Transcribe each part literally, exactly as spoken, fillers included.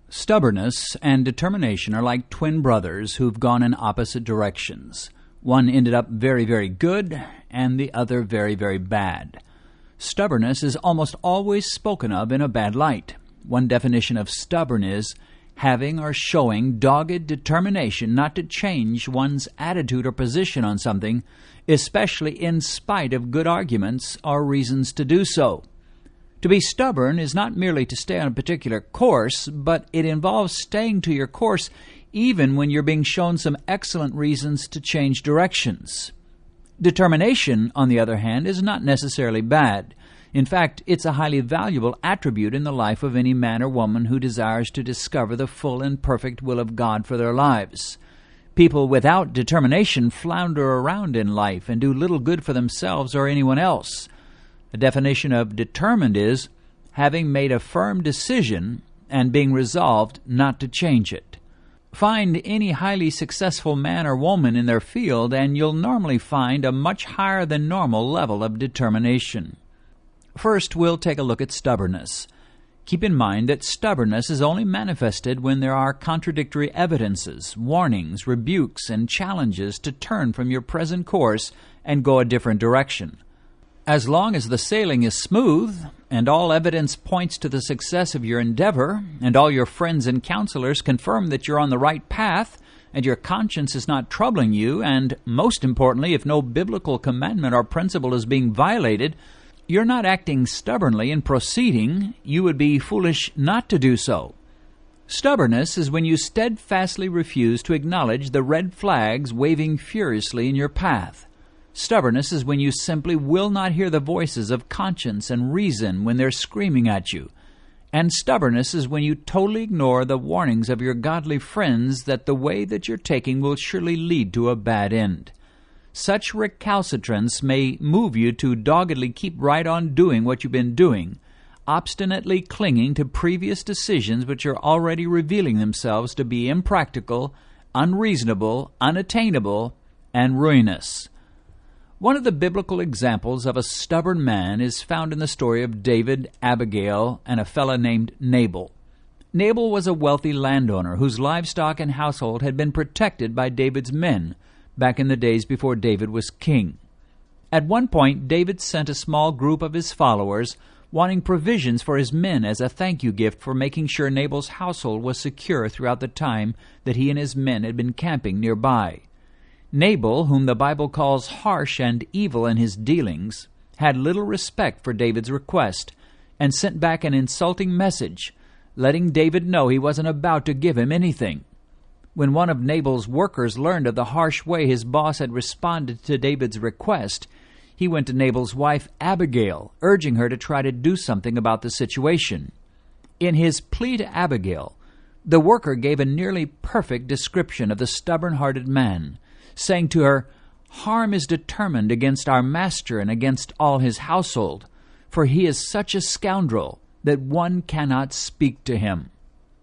Stubbornness and determination are like twin brothers who've gone in opposite directions. One ended up very, very good, and the other very, very bad. Stubbornness is almost always spoken of in a bad light. One definition of stubborn is having or showing dogged determination not to change one's attitude or position on something, especially in spite of good arguments or reasons to do so. To be stubborn is not merely to stay on a particular course, but it involves staying to your course even when you're being shown some excellent reasons to change directions. Determination, on the other hand, is not necessarily bad. In fact, it's a highly valuable attribute in the life of any man or woman who desires to discover the full and perfect will of God for their lives. People without determination flounder around in life and do little good for themselves or anyone else. The definition of determined is having made a firm decision and being resolved not to change it. Find any highly successful man or woman in their field, and you'll normally find a much higher than normal level of determination. First, we'll take a look at stubbornness. Keep in mind that stubbornness is only manifested when there are contradictory evidences, warnings, rebukes, and challenges to turn from your present course and go a different direction. As long as the sailing is smooth, and all evidence points to the success of your endeavor, and all your friends and counselors confirm that you're on the right path, and your conscience is not troubling you, and, most importantly, if no biblical commandment or principle is being violated, you're not acting stubbornly in proceeding, you would be foolish not to do so. Stubbornness is when you steadfastly refuse to acknowledge the red flags waving furiously in your path. Stubbornness is when you simply will not hear the voices of conscience and reason when they're screaming at you. And stubbornness is when you totally ignore the warnings of your godly friends that the way that you're taking will surely lead to a bad end. Such recalcitrance may move you to doggedly keep right on doing what you've been doing, obstinately clinging to previous decisions which are already revealing themselves to be impractical, unreasonable, unattainable, and ruinous. One of the biblical examples of a stubborn man is found in the story of David, Abigail, and a fellow named Nabal. Nabal was a wealthy landowner whose livestock and household had been protected by David's men back in the days before David was king. At one point, David sent a small group of his followers wanting provisions for his men as a thank you gift for making sure Nabal's household was secure throughout the time that he and his men had been camping nearby. Nabal, whom the Bible calls harsh and evil in his dealings, had little respect for David's request and sent back an insulting message, letting David know he wasn't about to give him anything. When one of Nabal's workers learned of the harsh way his boss had responded to David's request, he went to Nabal's wife Abigail, urging her to try to do something about the situation. In his plea to Abigail, the worker gave a nearly perfect description of the stubborn-hearted man, saying to her, "Harm is determined against our master and against all his household, for he is such a scoundrel that one cannot speak to him."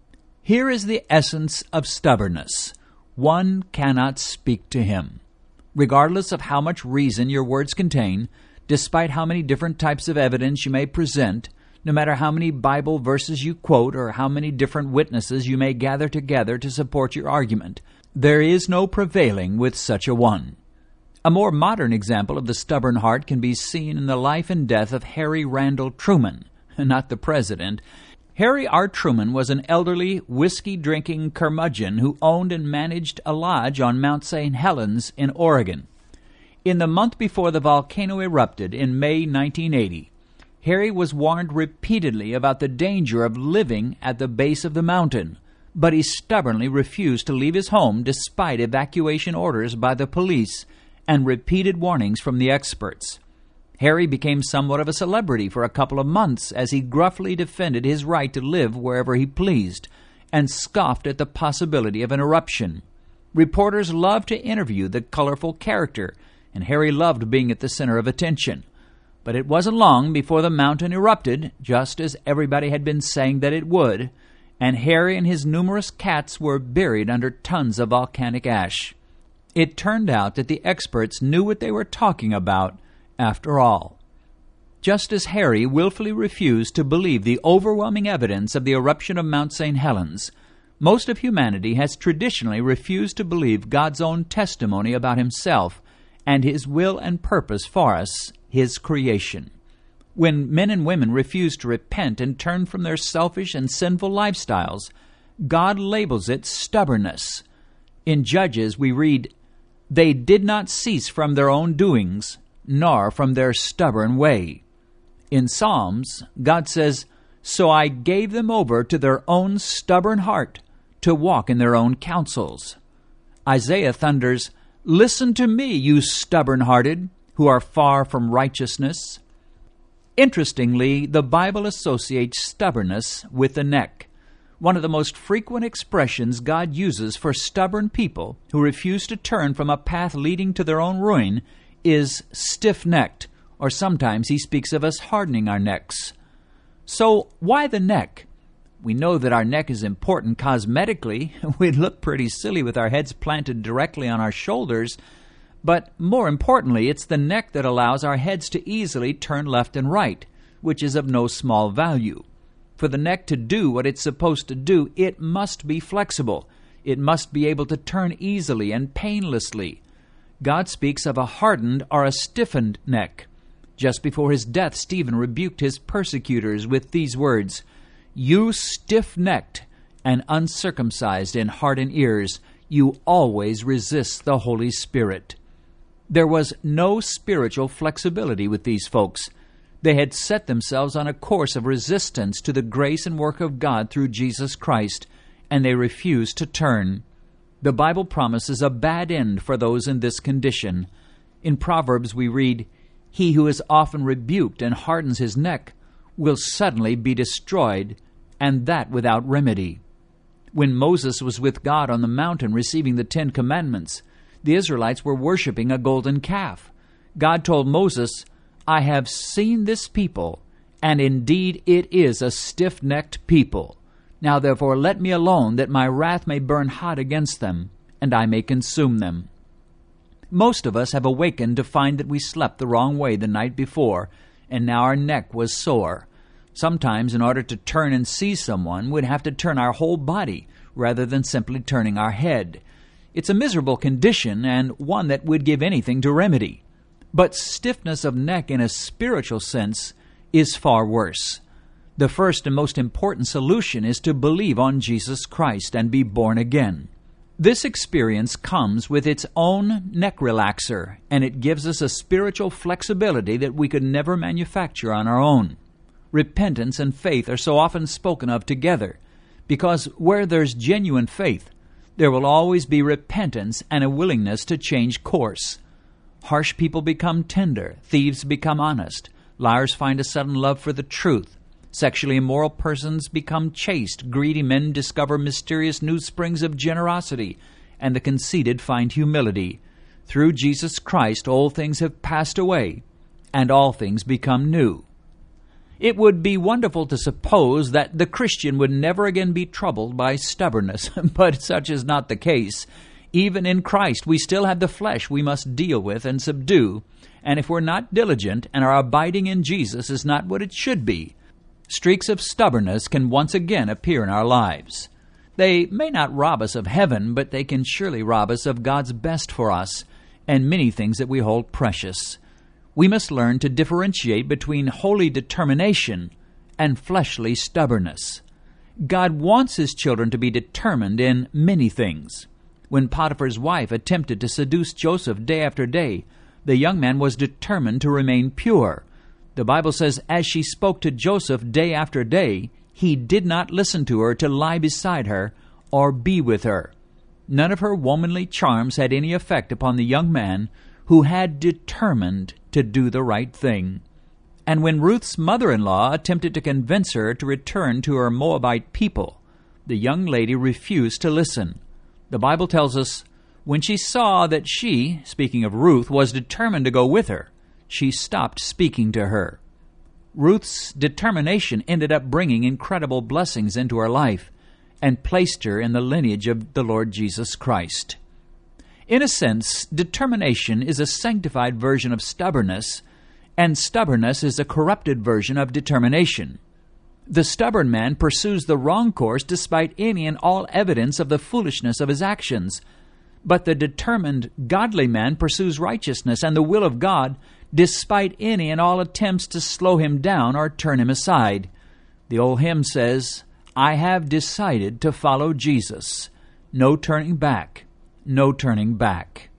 Here is the essence of stubbornness. One cannot speak to him. Regardless of how much reason your words contain, despite how many different types of evidence you may present, no matter how many Bible verses you quote or how many different witnesses you may gather together to support your argument, there is no prevailing with such a one. A more modern example of the stubborn heart can be seen in the life and death of Harry Randall Truman, not the president. Harry R. Truman was an elderly, whiskey-drinking curmudgeon who owned and managed a lodge on Mount Saint Helens in Oregon. In the month before the volcano erupted in May nineteen eighty, Harry was warned repeatedly about the danger of living at the base of the mountain, but he stubbornly refused to leave his home despite evacuation orders by the police and repeated warnings from the experts. Harry became somewhat of a celebrity for a couple of months as he gruffly defended his right to live wherever he pleased and scoffed at the possibility of an eruption. Reporters loved to interview the colorful character, and Harry loved being at the center of attention. But it wasn't long before the mountain erupted, just as everybody had been saying that it would, and Harry and his numerous cats were buried under tons of volcanic ash. It turned out that the experts knew what they were talking about after all. Just as Harry willfully refused to believe the overwhelming evidence of the eruption of Mount Saint Helens, most of humanity has traditionally refused to believe God's own testimony about himself and his will and purpose for us, his creation. When men and women refuse to repent and turn from their selfish and sinful lifestyles, God labels it stubbornness. In Judges we read, "They did not cease from their own doings, nor from their stubborn way." In Psalms, God says, "So I gave them over to their own stubborn heart, to walk in their own counsels." Isaiah thunders, "Listen to me, you stubborn-hearted, who are far from righteousness." Interestingly, the Bible associates stubbornness with the neck. One of the most frequent expressions God uses for stubborn people who refuse to turn from a path leading to their own ruin is stiff-necked, or sometimes he speaks of us hardening our necks. So, why the neck? We know that our neck is important cosmetically. We'd look pretty silly with our heads planted directly on our shoulders. But more importantly, it's the neck that allows our heads to easily turn left and right, which is of no small value. For the neck to do what it's supposed to do, it must be flexible. It must be able to turn easily and painlessly. God speaks of a hardened or a stiffened neck. Just before his death, Stephen rebuked his persecutors with these words, "You stiff-necked and uncircumcised in heart and ears, you always resist the Holy Spirit." There was no spiritual flexibility with these folks. They had set themselves on a course of resistance to the grace and work of God through Jesus Christ, and they refused to turn. The Bible promises a bad end for those in this condition. In Proverbs we read, "He who is often rebuked and hardens his neck will suddenly be destroyed, and that without remedy." When Moses was with God on the mountain receiving the Ten Commandments, the Israelites were worshiping a golden calf. God told Moses, "I have seen this people, and indeed it is a stiff-necked people. Now therefore let me alone, that my wrath may burn hot against them, and I may consume them." Most of us have awakened to find that we slept the wrong way the night before, and now our neck was sore. Sometimes, in order to turn and see someone, we'd have to turn our whole body, rather than simply turning our head. It's a miserable condition, and one that would give anything to remedy. But stiffness of neck in a spiritual sense is far worse. The first and most important solution is to believe on Jesus Christ and be born again. This experience comes with its own neck relaxer, and it gives us a spiritual flexibility that we could never manufacture on our own. Repentance and faith are so often spoken of together, because where there's genuine faith, there will always be repentance and a willingness to change course. Harsh people become tender, thieves become honest, liars find a sudden love for the truth, sexually immoral persons become chaste, greedy men discover mysterious new springs of generosity, and the conceited find humility. Through Jesus Christ all things have passed away, and all things become new. It would be wonderful to suppose that the Christian would never again be troubled by stubbornness, but such is not the case. Even in Christ, we still have the flesh we must deal with and subdue, and if we're not diligent and our abiding in Jesus is not what it should be, streaks of stubbornness can once again appear in our lives. They may not rob us of heaven, but they can surely rob us of God's best for us and many things that we hold precious. We must learn to differentiate between holy determination and fleshly stubbornness. God wants His children to be determined in many things. When Potiphar's wife attempted to seduce Joseph day after day, the young man was determined to remain pure. The Bible says, as she spoke to Joseph day after day, he did not listen to her to lie beside her or be with her. None of her womanly charms had any effect upon the young man who had determined to do the right thing. And when Ruth's mother-in-law attempted to convince her to return to her Moabite people, the young lady refused to listen. The Bible tells us, when she saw that she, speaking of Ruth, was determined to go with her, she stopped speaking to her. Ruth's determination ended up bringing incredible blessings into her life and placed her in the lineage of the Lord Jesus Christ. In a sense, determination is a sanctified version of stubbornness, And stubbornness is a corrupted version of determination. The stubborn man pursues the wrong course despite any and all evidence of the foolishness of his actions. But the determined, godly man pursues righteousness and the will of God despite any and all attempts to slow him down or turn him aside. The old hymn says, "I have decided to follow Jesus. No turning back, no turning back."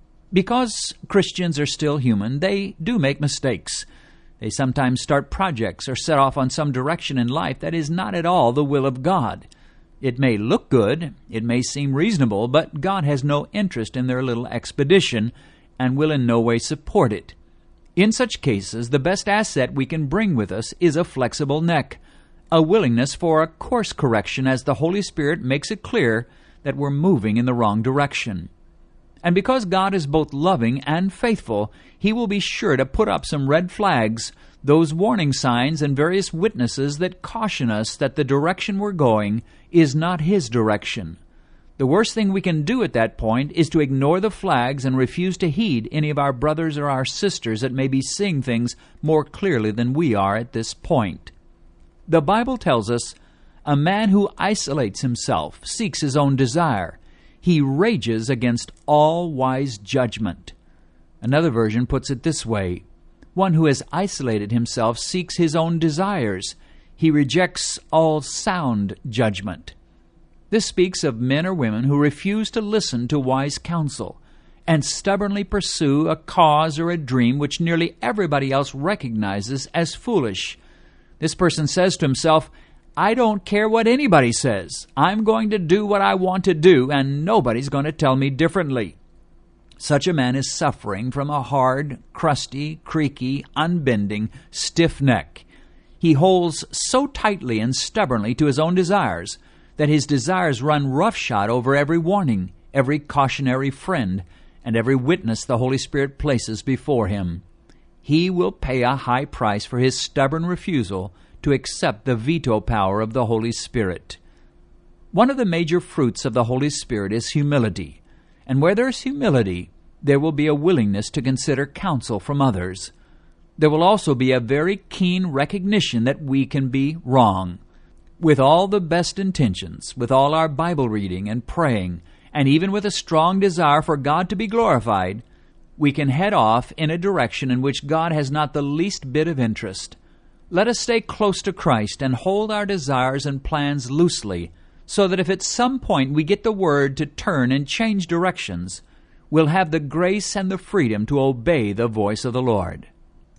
Because Christians are still human, they do make mistakes. They sometimes start projects or set off on some direction in life that is not at all the will of God. It may look good, it may seem reasonable, but God has no interest in their little expedition and will in no way support it. In such cases, the best asset we can bring with us is a flexible neck, a willingness for a course correction as the Holy Spirit makes it clear that we're moving in the wrong direction. And because God is both loving and faithful, He will be sure to put up some red flags, those warning signs and various witnesses that caution us that the direction we're going is not His direction. The worst thing we can do at that point is to ignore the flags and refuse to heed any of our brothers or our sisters that may be seeing things more clearly than we are at this point. The Bible tells us, "A man who isolates himself seeks his own desire. He rages against all wise judgment." Another version puts it this way, "One who has isolated himself seeks his own desires. He rejects all sound judgment." This speaks of men or women who refuse to listen to wise counsel and stubbornly pursue a cause or a dream which nearly everybody else recognizes as foolish. This person says to himself, "I don't care what anybody says. I'm going to do what I want to do, and nobody's going to tell me differently." Such a man is suffering from a hard, crusty, creaky, unbending, stiff neck. He holds so tightly and stubbornly to his own desires that his desires run roughshod over every warning, every cautionary friend, and every witness the Holy Spirit places before him. He will pay a high price for his stubborn refusal to accept the veto power of the Holy Spirit. One of the major fruits of the Holy Spirit is humility, and where there is humility, there will be a willingness to consider counsel from others. There will also be a very keen recognition that we can be wrong. With all the best intentions, with all our Bible reading and praying, and even with a strong desire for God to be glorified, we can head off in a direction in which God has not the least bit of interest. Let us stay close to Christ and hold our desires and plans loosely, so that if at some point we get the word to turn and change directions, we'll have the grace and the freedom to obey the voice of the Lord.